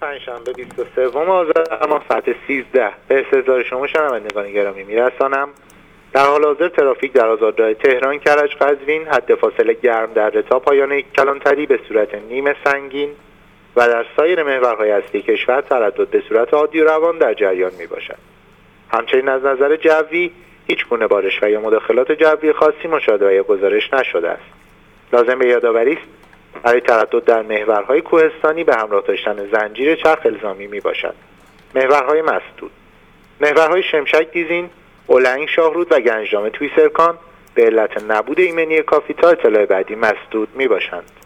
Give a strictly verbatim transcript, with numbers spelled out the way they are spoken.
پنجشنبه بیست و سوم آذر ماه ساعت سیزده به استحضار شما شنوندگان گرامی میرسانم. در حال حاضر ترافیک در آزادراه تهران کرج قزوین حد فاصله گرم در تا پایان یک کلانتری به صورت نیمه سنگین و در سایر محورهای اصلی کشور تردد به صورت عادی و روان در جریان می باشد. همچنین از نظر جوی هیچ گونه بارش و یا مداخلات جوی خاصی مشاهده و گزارش نشده است. لازم به یادآوری است برای تردد در محورهای کوهستانی به همراه داشتن زنجیر چرخ الزامی می باشد. محورهای مسدود: محورهای شمشک دیزین، اولنگ شاهرود و گنجنامه توی سرکان به علت نبود ایمنی کافی تا اطلاع بعدی مسدود می باشند.